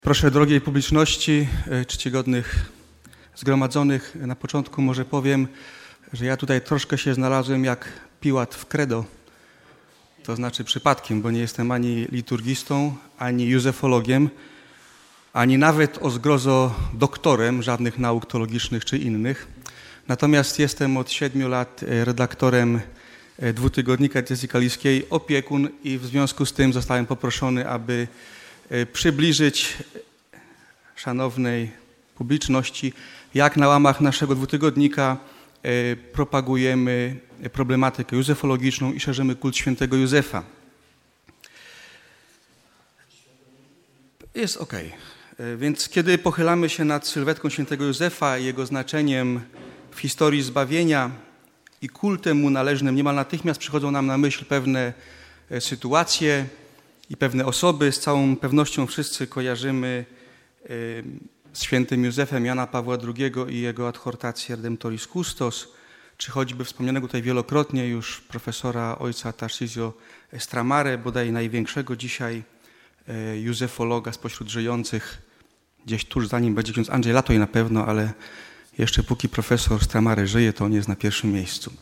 Proszę drogiej publiczności, czcigodnych zgromadzonych, na początku może powiem, że ja tutaj troszkę się znalazłem jak Piłat w credo. To znaczy przypadkiem, bo nie jestem ani liturgistą, ani józefologiem, ani nawet o zgrozo doktorem żadnych nauk teologicznych czy innych. Natomiast jestem od 7 lat redaktorem dwutygodnika Diecezji Kaliskiej, opiekun i w związku z tym zostałem poproszony, aby przybliżyć szanownej publiczności, jak na łamach naszego dwutygodnika propagujemy problematykę józefologiczną i szerzymy kult świętego Józefa. Jest ok. Więc kiedy pochylamy się nad sylwetką świętego Józefa i jego znaczeniem w historii zbawienia i kultem mu należnym, niemal natychmiast przychodzą nam na myśl pewne sytuacje i pewne osoby. Z całą pewnością wszyscy kojarzymy z świętym Józefem Jana Pawła II i jego adhortację Redemptoris Custos, czy choćby wspomnianego tutaj wielokrotnie już profesora ojca Tarcisio Stramare, bodaj największego dzisiaj józefologa spośród żyjących, gdzieś tuż za nim będzie ksiądz Andrzej Latoj na pewno, ale jeszcze póki profesor Stramare żyje, to on jest na pierwszym miejscu.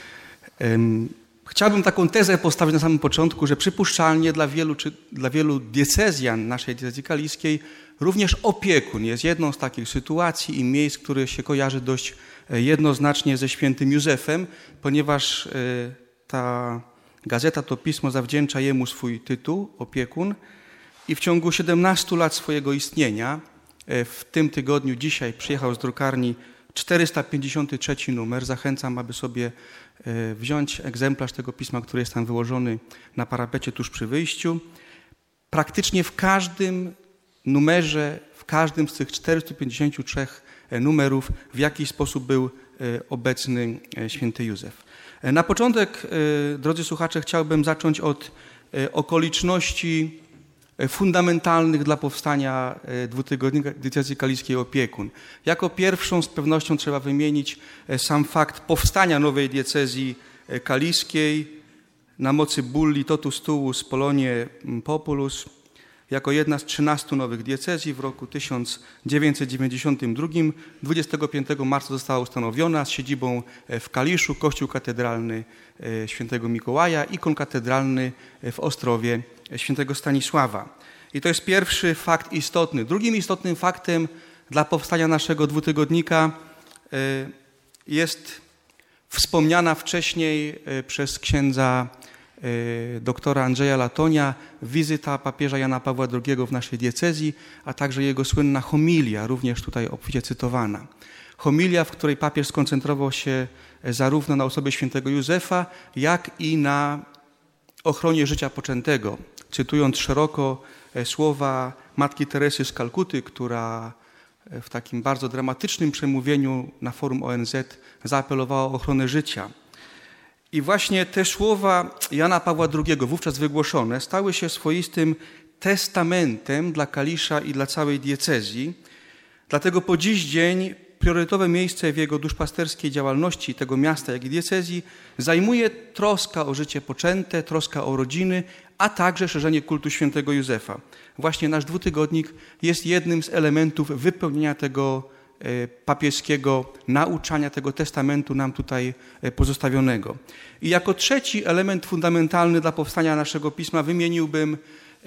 Chciałbym taką tezę postawić na samym początku, że przypuszczalnie dla wielu diecezjan naszej diecezji kaliskiej również opiekun jest jedną z takich sytuacji i miejsc, które się kojarzy dość jednoznacznie ze świętym Józefem, ponieważ ta gazeta, to pismo zawdzięcza jemu swój tytuł, opiekun, i w ciągu 17 lat swojego istnienia, w tym tygodniu dzisiaj przyjechał z drukarni 453 numer. Zachęcam, aby sobie wziąć egzemplarz tego pisma, który jest tam wyłożony na parapecie tuż przy wyjściu. Praktycznie w każdym numerze, w każdym z tych 453 numerów w jakiś sposób był obecny święty Józef. Na początek, drodzy słuchacze, chciałbym zacząć od okoliczności fundamentalnych dla powstania dwutygodnika Diecezji Kaliskiej Opiekun. Jako pierwszą z pewnością trzeba wymienić sam fakt powstania nowej diecezji kaliskiej na mocy bulli Totus Tuus Polonie Populus jako jedna z 13 nowych diecezji w roku 1992. 25 marca została ustanowiona z siedzibą w Kaliszu, kościół katedralny świętego Mikołaja i konkatedralny w Ostrowie świętego Stanisława. I to jest pierwszy fakt istotny. Drugim istotnym faktem dla powstania naszego dwutygodnika jest wspomniana wcześniej przez księdza doktora Andrzeja Latonia wizyta papieża Jana Pawła II w naszej diecezji, a także jego słynna homilia, również tutaj obficie cytowana. Homilia, w której papież skoncentrował się zarówno na osobie świętego Józefa, jak i na ochronie życia poczętego, cytując szeroko słowa matki Teresy z Kalkuty, która w takim bardzo dramatycznym przemówieniu na forum ONZ zaapelowała o ochronę życia. I właśnie te słowa Jana Pawła II, wówczas wygłoszone, stały się swoistym testamentem dla Kalisza i dla całej diecezji. Dlatego po dziś dzień priorytetowe miejsce w jego duszpasterskiej działalności tego miasta, jak i diecezji zajmuje troska o życie poczęte, troska o rodziny, a także szerzenie kultu świętego Józefa. Właśnie nasz dwutygodnik jest jednym z elementów wypełnienia tego papieskiego nauczania, tego testamentu nam tutaj pozostawionego. I jako trzeci element fundamentalny dla powstania naszego pisma wymieniłbym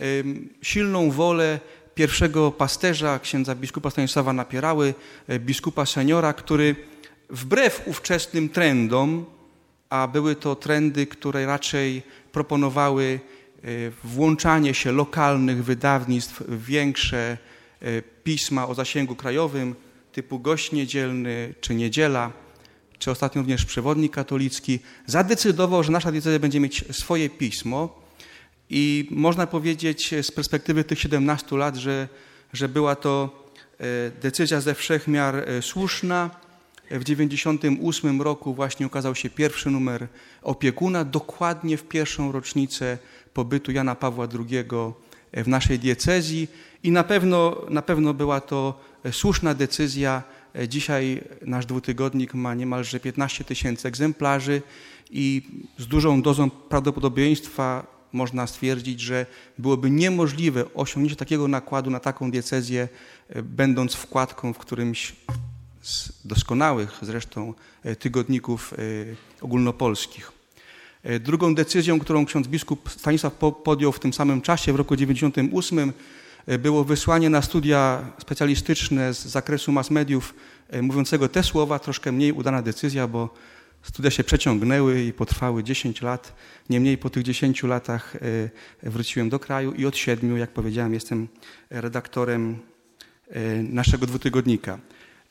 silną wolę pierwszego pasterza, księdza biskupa Stanisława Napierały, biskupa seniora, który wbrew ówczesnym trendom, a były to trendy, które raczej proponowały włączanie się lokalnych wydawnictw w większe pisma o zasięgu krajowym, typu Gość Niedzielny, czy Niedziela, czy ostatnio również Przewodnik Katolicki, zadecydował, że nasza diecezja będzie mieć swoje pismo i można powiedzieć z perspektywy tych 17 lat, że była to decyzja ze wszech miar słuszna. W 1998 roku właśnie ukazał się pierwszy numer Opiekuna, dokładnie w pierwszą rocznicę pobytu Jana Pawła II w naszej diecezji i na pewno była to słuszna decyzja. Dzisiaj nasz dwutygodnik ma niemalże 15 000 egzemplarzy i z dużą dozą prawdopodobieństwa można stwierdzić, że byłoby niemożliwe osiągnięcie takiego nakładu na taką diecezję, będąc wkładką w którymś z doskonałych zresztą tygodników ogólnopolskich. Drugą decyzją, którą ksiądz biskup Stanisław podjął w tym samym czasie, w roku 1998, było wysłanie na studia specjalistyczne z zakresu mass mediów mówiącego te słowa. Troszkę mniej udana decyzja, bo studia się przeciągnęły i potrwały 10 lat. Niemniej po tych 10 latach wróciłem do kraju i od 7, jak powiedziałem, jestem redaktorem naszego dwutygodnika.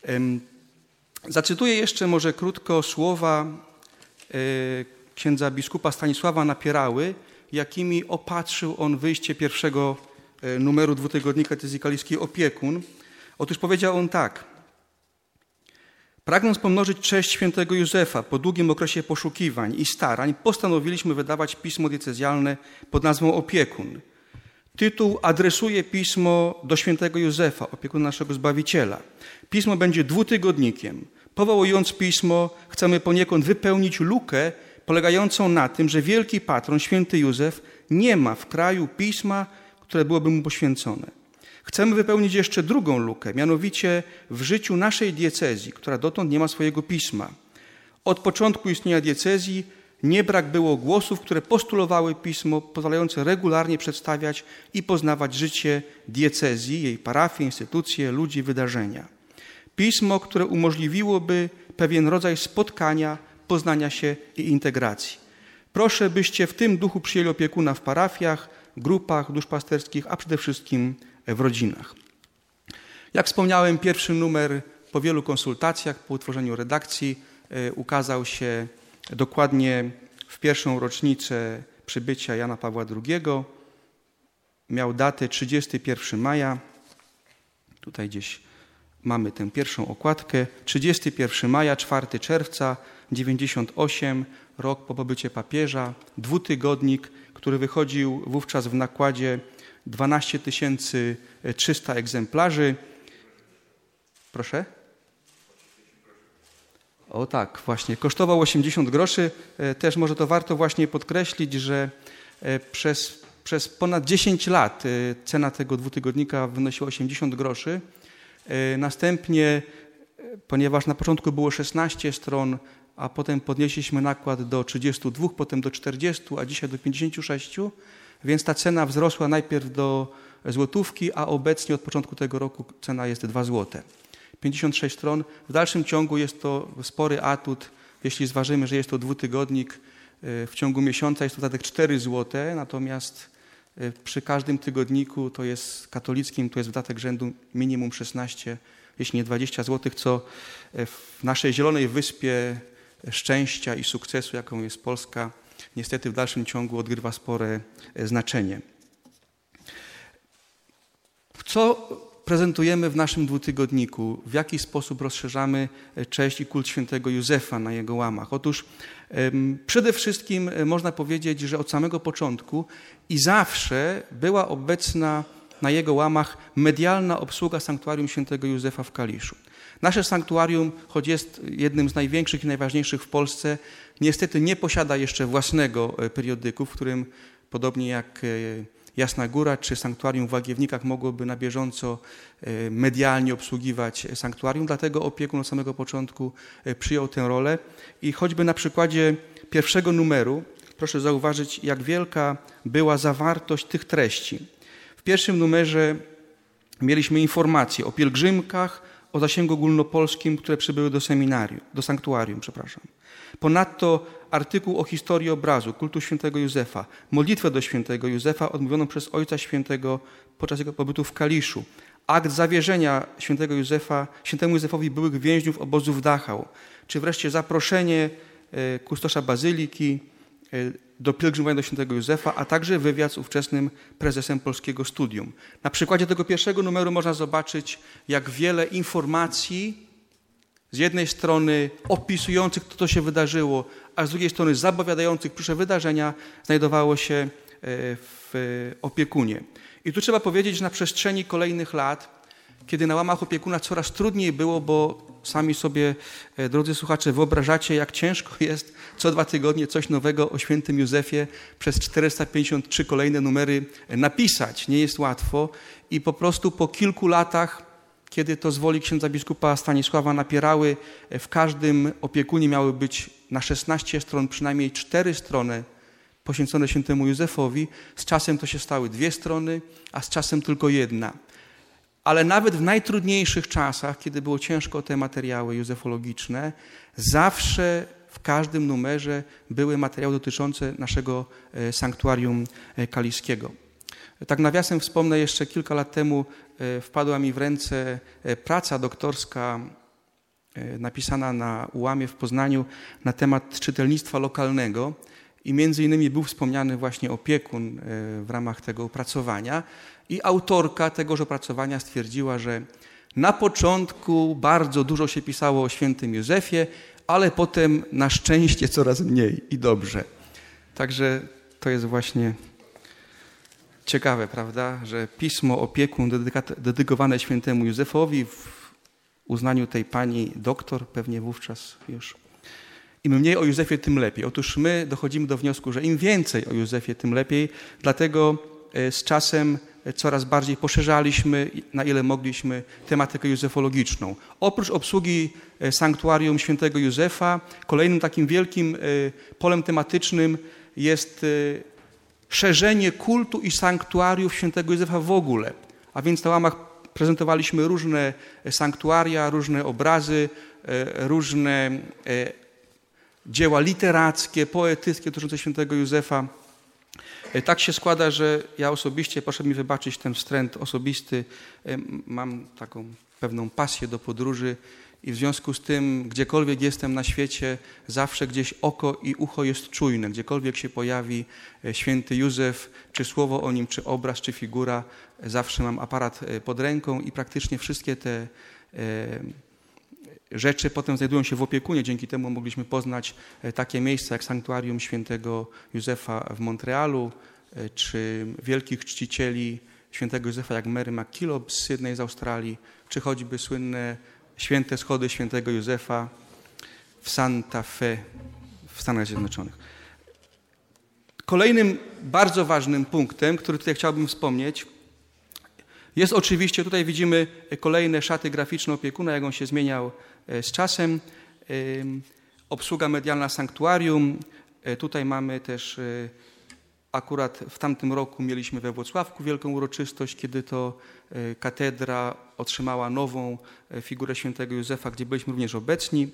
Zacytuję jeszcze może krótko słowa księdza biskupa Stanisława Napierały, jakimi opatrzył on wyjście pierwszego numeru dwutygodnika Diecezji Kaliskiej Opiekun. Otóż powiedział on tak: pragnąc pomnożyć cześć świętego Józefa po długim okresie poszukiwań i starań, postanowiliśmy wydawać pismo diecezjalne pod nazwą Opiekun. Tytuł adresuje pismo do świętego Józefa, opiekuna naszego Zbawiciela. Pismo będzie dwutygodnikiem. Powołując pismo, chcemy poniekąd wypełnić lukę polegającą na tym, że wielki patron, święty Józef, nie ma w kraju pisma, które byłoby mu poświęcone. Chcemy wypełnić jeszcze drugą lukę, mianowicie w życiu naszej diecezji, która dotąd nie ma swojego pisma. Od początku istnienia diecezji nie brak było głosów, które postulowały pismo pozwalające regularnie przedstawiać i poznawać życie diecezji, jej parafie, instytucje, ludzi, wydarzenia. Pismo, które umożliwiłoby pewien rodzaj spotkania, poznania się i integracji. Proszę, byście w tym duchu przyjęli opiekuna w parafiach, grupach duszpasterskich, a przede wszystkim w rodzinach. Jak wspomniałem, pierwszy numer po wielu konsultacjach, po utworzeniu redakcji ukazał się dokładnie w pierwszą rocznicę przybycia Jana Pawła II. Miał datę 31 maja. Tutaj gdzieś mamy tę pierwszą okładkę. 31 maja, 4 czerwca 98, rok po pobycie papieża. Dwutygodnik, który wychodził wówczas w nakładzie 12 300 egzemplarzy. Proszę? O tak, właśnie. Kosztował 80 groszy. Też może to warto właśnie podkreślić, że przez ponad 10 lat cena tego dwutygodnika wynosiła 80 groszy. Następnie, ponieważ na początku było 16 stron, a potem podnieśliśmy nakład do 32, potem do 40, a dzisiaj do 56, więc ta cena wzrosła najpierw do złotówki, a obecnie od początku tego roku cena jest 2 złote. 56 stron. W dalszym ciągu jest to spory atut, jeśli zważymy, że jest to dwutygodnik. W ciągu miesiąca jest to dodatek 4 złote, natomiast przy każdym tygodniku to jest katolickim, to jest wydatek rzędu minimum 16, jeśli nie 20 złotych, co w naszej zielonej wyspie szczęścia i sukcesu, jaką jest Polska, niestety w dalszym ciągu odgrywa spore znaczenie. Co prezentujemy w naszym dwutygodniku? W jaki sposób rozszerzamy cześć i kult świętego Józefa na jego łamach? Otóż przede wszystkim można powiedzieć, że od samego początku i zawsze była obecna na jego łamach medialna obsługa sanktuarium świętego Józefa w Kaliszu. Nasze sanktuarium, choć jest jednym z największych i najważniejszych w Polsce, niestety nie posiada jeszcze własnego periodyku, w którym podobnie jak Jasna Góra czy sanktuarium w Łagiewnikach mogłoby na bieżąco medialnie obsługiwać sanktuarium. Dlatego opiekun od samego początku przyjął tę rolę i choćby na przykładzie pierwszego numeru proszę zauważyć, jak wielka była zawartość tych treści. W pierwszym numerze mieliśmy informacje o pielgrzymkach, o zasięgu ogólnopolskim, które przybyły do sanktuarium. Ponadto artykuł o historii obrazu, kultu świętego Józefa, modlitwę do świętego Józefa odmówioną przez Ojca Świętego podczas jego pobytu w Kaliszu, akt zawierzenia świętemu Józefowi byłych więźniów obozu w Dachau, czy wreszcie zaproszenie kustosza bazyliki do pielgrzymowania do świętego Józefa, a także wywiad z ówczesnym prezesem Polskiego Studium. Na przykładzie tego pierwszego numeru można zobaczyć, jak wiele informacji z jednej strony opisujących to, co się wydarzyło, a z drugiej strony zapowiadających przyszłe wydarzenia znajdowało się w opiekunie. I tu trzeba powiedzieć, że na przestrzeni kolejnych lat, kiedy na łamach opiekuna coraz trudniej było, bo Sami sobie, drodzy słuchacze, wyobrażacie, jak ciężko jest co 2 tygodnie coś nowego o świętym Józefie przez 453 kolejne numery napisać. Nie jest łatwo i po prostu po kilku latach, kiedy to z woli księdza biskupa Stanisława napierały, w każdym opiekunie miały być na 16 stron przynajmniej 4 strony poświęcone świętemu Józefowi. Z czasem to się stały 2 strony, a z czasem tylko 1. Ale nawet w najtrudniejszych czasach, kiedy było ciężko o te materiały józefologiczne, zawsze w każdym numerze były materiały dotyczące naszego sanktuarium kaliskiego. Tak nawiasem wspomnę, jeszcze kilka lat temu wpadła mi w ręce praca doktorska napisana na UAM-ie w Poznaniu na temat czytelnictwa lokalnego i między innymi był wspomniany właśnie opiekun w ramach tego opracowania i autorka tegoż opracowania stwierdziła, że na początku bardzo dużo się pisało o świętym Józefie, ale potem na szczęście coraz mniej i dobrze. Także to jest właśnie ciekawe, prawda, że pismo opiekun dedykowane świętemu Józefowi w uznaniu tej pani doktor, pewnie wówczas już im mniej o Józefie, tym lepiej. Otóż my dochodzimy do wniosku, że im więcej o Józefie, tym lepiej, dlatego z czasem coraz bardziej poszerzaliśmy, na ile mogliśmy, tematykę józefologiczną. Oprócz obsługi sanktuarium świętego Józefa, kolejnym takim wielkim polem tematycznym jest szerzenie kultu i sanktuariów świętego Józefa w ogóle. A więc na łamach prezentowaliśmy różne sanktuaria, różne obrazy, różne dzieła literackie, poetyckie dotyczące świętego Józefa. Tak się składa, że ja osobiście, proszę mi wybaczyć ten wstręt osobisty, mam taką pewną pasję do podróży i w związku z tym, gdziekolwiek jestem na świecie, zawsze gdzieś oko i ucho jest czujne. Gdziekolwiek się pojawi święty Józef, czy słowo o nim, czy obraz, czy figura, zawsze mam aparat pod ręką i praktycznie wszystkie te rzeczy potem znajdują się w opiekunie. Dzięki temu mogliśmy poznać takie miejsca jak sanktuarium świętego Józefa w Montrealu, czy wielkich czcicieli świętego Józefa jak Mary MacKillop z Sydney z Australii, czy choćby słynne święte schody świętego Józefa w Santa Fe w Stanach Zjednoczonych. Kolejnym bardzo ważnym punktem, który tutaj chciałbym wspomnieć, jest oczywiście, tutaj widzimy kolejne szaty graficzne opiekuna, jak on się zmieniał z czasem. Obsługa medialna sanktuarium. Tutaj mamy też, akurat w tamtym roku mieliśmy we Włocławku wielką uroczystość, kiedy to katedra otrzymała nową figurę świętego Józefa, gdzie byliśmy również obecni.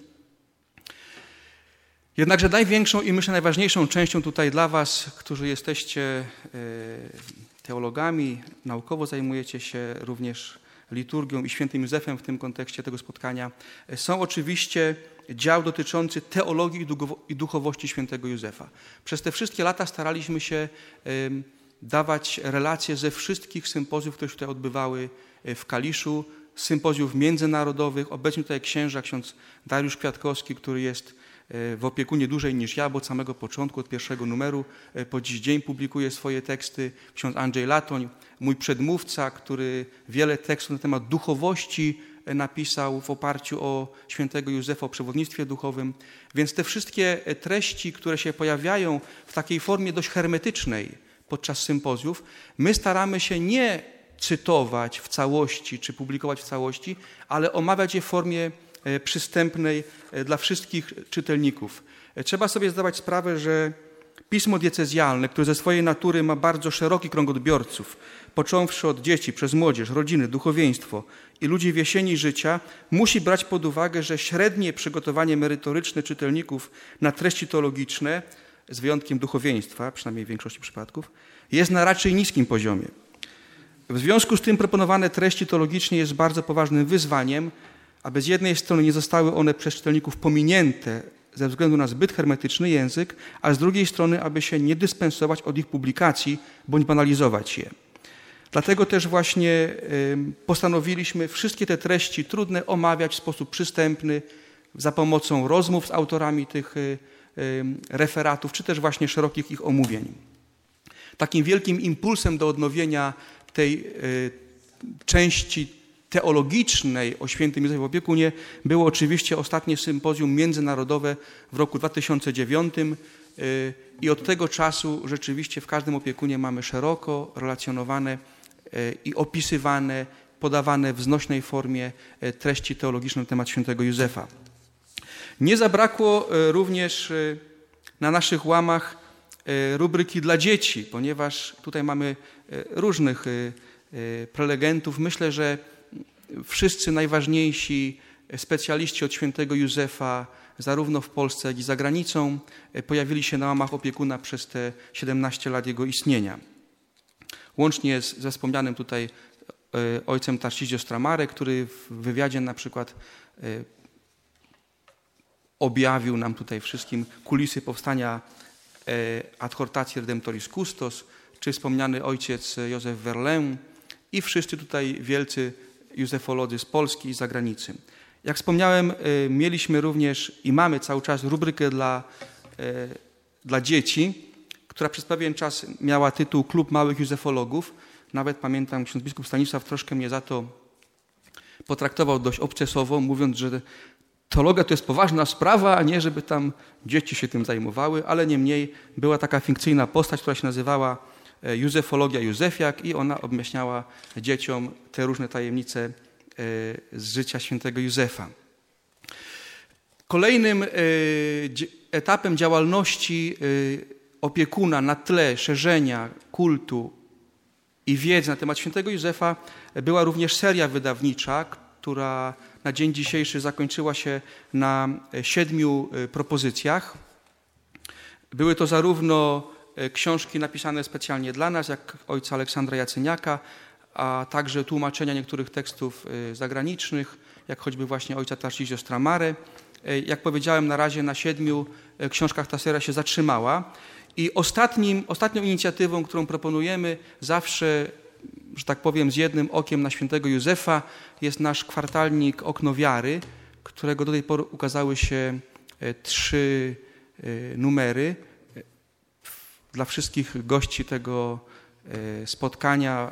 Jednakże największą i myślę najważniejszą częścią tutaj dla was, którzy jesteście teologami, naukowo zajmujecie się również liturgią i świętym Józefem w tym kontekście tego spotkania, są oczywiście dział dotyczący teologii i duchowości świętego Józefa. Przez te wszystkie lata staraliśmy się dawać relacje ze wszystkich sympozjów, które się tutaj odbywały w Kaliszu, sympozjów międzynarodowych. Obecnie tutaj ksiądz Dariusz Kwiatkowski, który jest w opiekunie dłużej niż ja, bo od samego początku, od pierwszego numeru, po dziś dzień publikuje swoje teksty. Ksiądz Andrzej Latoń, mój przedmówca, który wiele tekstów na temat duchowości napisał w oparciu o świętego Józefa, o przewodnictwie duchowym. Więc te wszystkie treści, które się pojawiają w takiej formie dość hermetycznej podczas sympozjów, my staramy się nie cytować w całości czy publikować w całości, ale omawiać je w formie przystępnej dla wszystkich czytelników. Trzeba sobie zdawać sprawę, że pismo diecezjalne, które ze swojej natury ma bardzo szeroki krąg odbiorców, począwszy od dzieci, przez młodzież, rodziny, duchowieństwo i ludzi w jesieni życia, musi brać pod uwagę, że średnie przygotowanie merytoryczne czytelników na treści teologiczne, z wyjątkiem duchowieństwa, przynajmniej w większości przypadków, jest na raczej niskim poziomie. W związku z tym proponowane treści teologicznie jest bardzo poważnym wyzwaniem, aby z jednej strony nie zostały one przez czytelników pominięte ze względu na zbyt hermetyczny język, a z drugiej strony, aby się nie dyspensować od ich publikacji bądź banalizować je. Dlatego też właśnie postanowiliśmy wszystkie te treści trudne omawiać w sposób przystępny za pomocą rozmów z autorami tych referatów, czy też właśnie szerokich ich omówień. Takim wielkim impulsem do odnowienia tej części teologicznej o świętym Józefie Opiekunie było oczywiście ostatnie sympozjum międzynarodowe w roku 2009 i od tego czasu rzeczywiście w każdym opiekunie mamy szeroko relacjonowane i opisywane, podawane w znośnej formie treści teologiczne na temat świętego Józefa. Nie zabrakło również na naszych łamach rubryki dla dzieci, ponieważ tutaj mamy różnych prelegentów. Myślę, że wszyscy najważniejsi specjaliści od świętego Józefa, zarówno w Polsce, jak i za granicą, pojawili się na łamach opiekuna przez te 17 lat jego istnienia. Łącznie ze wspomnianym tutaj ojcem Tarcisio Stramare, który w wywiadzie na przykład objawił nam tutaj wszystkim kulisy powstania Adhortacji Redemptoris Custos, czy wspomniany ojciec Józef Verlaine i wszyscy tutaj wielcy józefolodzy z Polski i z zagranicy. Jak wspomniałem, mieliśmy również i mamy cały czas rubrykę dla dzieci, która przez pewien czas miała tytuł Klub Małych Józefologów. Nawet pamiętam, ksiądz biskup Stanisław troszkę mnie za to potraktował dość obcesowo, mówiąc, że teologia to jest poważna sprawa, a nie żeby tam dzieci się tym zajmowały, ale niemniej była taka fikcyjna postać, która się nazywała Józefologia Józefiak i ona objaśniała dzieciom te różne tajemnice z życia świętego Józefa. Kolejnym etapem działalności opiekuna na tle szerzenia kultu i wiedzy na temat świętego Józefa była również seria wydawnicza, która na dzień dzisiejszy zakończyła się na 7 propozycjach. Były to zarówno książki napisane specjalnie dla nas, jak ojca Aleksandra Jacyniaka, a także tłumaczenia niektórych tekstów zagranicznych, jak choćby właśnie ojca Tarcisio Stramare. Jak powiedziałem, na razie na 7 książkach ta seria się zatrzymała. I ostatnią inicjatywą, którą proponujemy zawsze, że tak powiem, z jednym okiem na świętego Józefa, jest nasz kwartalnik Okno Wiary, którego do tej pory ukazały się 3 numery. Dla wszystkich gości tego spotkania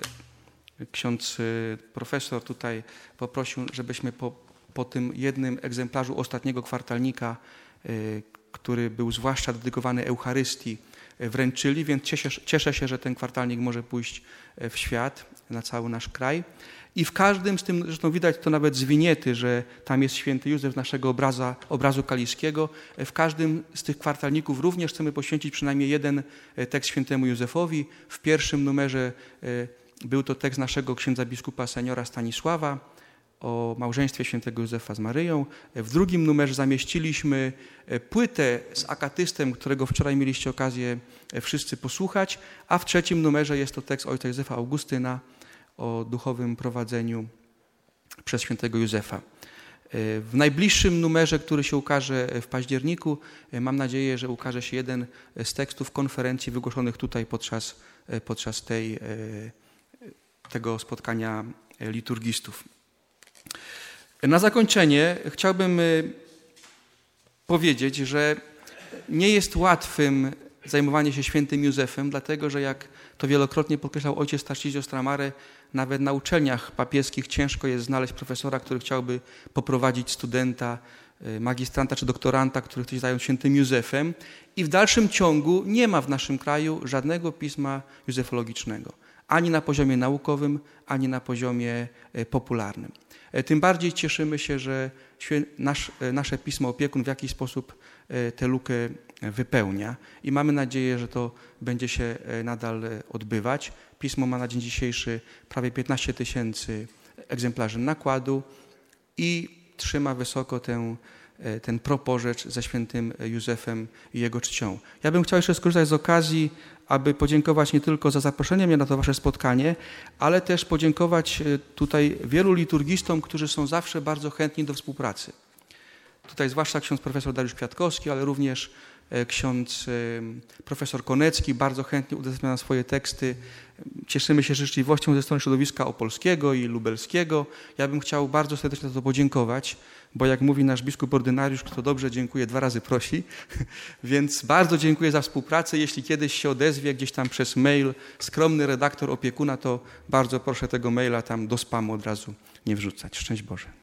ksiądz profesor tutaj poprosił, żebyśmy po tym jednym egzemplarzu ostatniego kwartalnika, który był zwłaszcza dedykowany Eucharystii, wręczyli, więc cieszę się, że ten kwartalnik może pójść w świat na cały nasz kraj. I w każdym z tym, zresztą widać to nawet z winiety, że tam jest święty Józef naszego obrazu kaliskiego. W każdym z tych kwartalników również chcemy poświęcić przynajmniej jeden tekst świętemu Józefowi. W pierwszym numerze był to tekst naszego księdza biskupa seniora Stanisława o małżeństwie świętego Józefa z Maryją. W drugim numerze zamieściliśmy płytę z akatystem, którego wczoraj mieliście okazję wszyscy posłuchać, a w trzecim numerze jest to tekst ojca Józefa Augustyna o duchowym prowadzeniu przez świętego Józefa. W najbliższym numerze, który się ukaże w październiku, mam nadzieję, że ukaże się jeden z tekstów konferencji wygłoszonych tutaj podczas tego spotkania liturgistów. Na zakończenie chciałbym powiedzieć, że nie jest łatwym zajmowanie się świętym Józefem, dlatego że jak to wielokrotnie podkreślał ojciec Tarcisio Stramare, nawet na uczelniach papieskich ciężko jest znaleźć profesora, który chciałby poprowadzić studenta, magistranta czy doktoranta, który chce się zająć świętym Józefem. I w dalszym ciągu nie ma w naszym kraju żadnego pisma józefologicznego. Ani na poziomie naukowym, ani na poziomie popularnym. Tym bardziej cieszymy się, że nasze pismo Opiekun w jakiś sposób tę lukę wypełnia i mamy nadzieję, że to będzie się nadal odbywać. Pismo ma na dzień dzisiejszy prawie 15 000 egzemplarzy nakładu i trzyma wysoko ten proporzecz ze świętym Józefem i jego czcią. Ja bym chciał jeszcze skorzystać z okazji, aby podziękować nie tylko za zaproszenie mnie na to wasze spotkanie, ale też podziękować tutaj wielu liturgistom, którzy są zawsze bardzo chętni do współpracy. Tutaj zwłaszcza ksiądz profesor Dariusz Kwiatkowski, ale również ksiądz profesor Konecki bardzo chętnie udostępnia swoje teksty. Cieszymy się życzliwością ze strony środowiska opolskiego i lubelskiego. Ja bym chciał bardzo serdecznie za to podziękować, bo jak mówi nasz biskup ordynariusz, kto dobrze dziękuję, 2 razy prosi. Więc bardzo dziękuję za współpracę. Jeśli kiedyś się odezwie gdzieś tam przez mail skromny redaktor opiekuna, to bardzo proszę tego maila tam do spamu od razu nie wrzucać. Szczęść Boże.